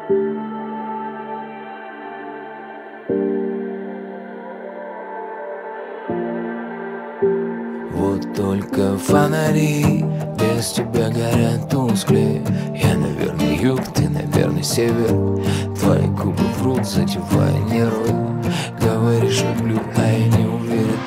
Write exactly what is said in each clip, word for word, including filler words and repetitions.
Вот только фонари без тебя горят тусклее. Я, наверное, юг, ты, наверное, север. Твои губы врут, задевая нервы. Говоришь, люблю, а я не уверен.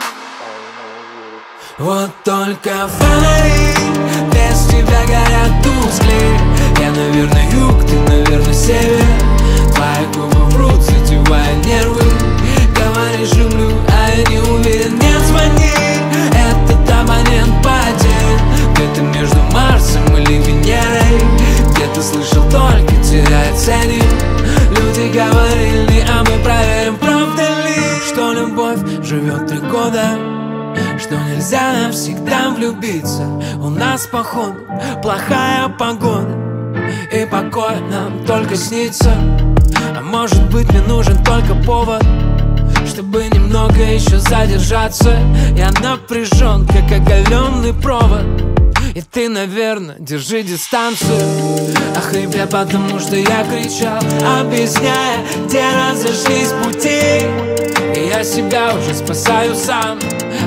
Вот только фонари без тебя горят тусклее. Я, наверное, юг, ты, наверное, север. Твои губы врут, задевая нервы. Говоришь, люблю, а я не уверен. Не звони, этот абонент потерян. Где-то между Марсом или Венерой. Где-то слышал, только теряет ценник. Люди говорили, а мы проверим, правда ли, что любовь живет три года, что нельзя навсегда влюбиться. У нас, походу, плохая погода, и покой нам только снится. А может быть, мне нужен только повод, чтобы немного еще задержаться. Я напряжен, как оголенный провод, и ты, наверное, держи дистанцию. Охрип я, потому что я кричал, объясняя, где разошлись пути. И я себя уже спасаю сам.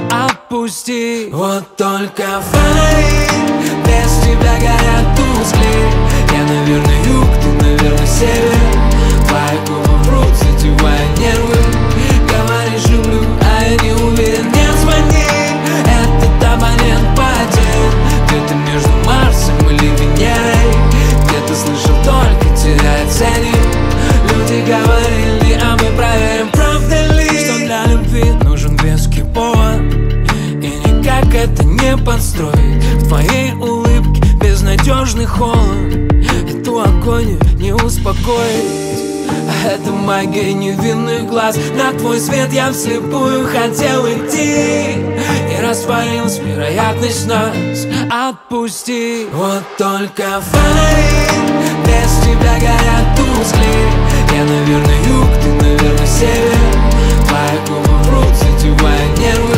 Отпусти. Вот только фонари без тебя горят тусклее. Я, наверное, юг, ты, наверное, север. Твои губы врут, задевая нервы. Говоришь, люблю, а я не уверен. Не звони, этот абонент потерян. Где-то между Марсом или Венерой. Где-то слышал, только теряет ценник. Люди говорили, а мы проверим, правда ли, что для любви нужен веский повод. И никак это не подстроить. В твоей улыбке безнадежный холод. Эту агонию не успокоить. А это магия невинных глаз. На твой свет я вслепую хотел идти. И растворилась вероятность нас. Отпусти. Вот только фонари без тебя горят тусклее. Я, наверное, юг, ты, наверное, север. Твои губы врут, задевая нервы.